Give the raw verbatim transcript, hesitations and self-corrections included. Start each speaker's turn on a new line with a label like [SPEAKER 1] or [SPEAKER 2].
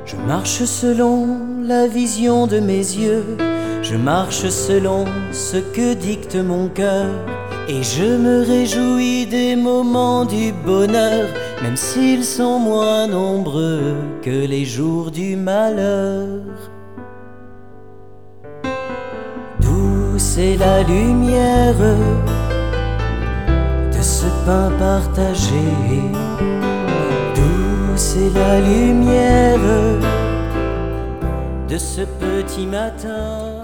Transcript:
[SPEAKER 1] Je marche selon la vision de mes yeux, je marche selon ce que dicte mon cœur, et je me réjouis des moments du bonheur, même s'ils sont moins nombreux que les jours du malheur. Douce est la lumière de ce pain partagé, douce est la lumière de ce petit matin.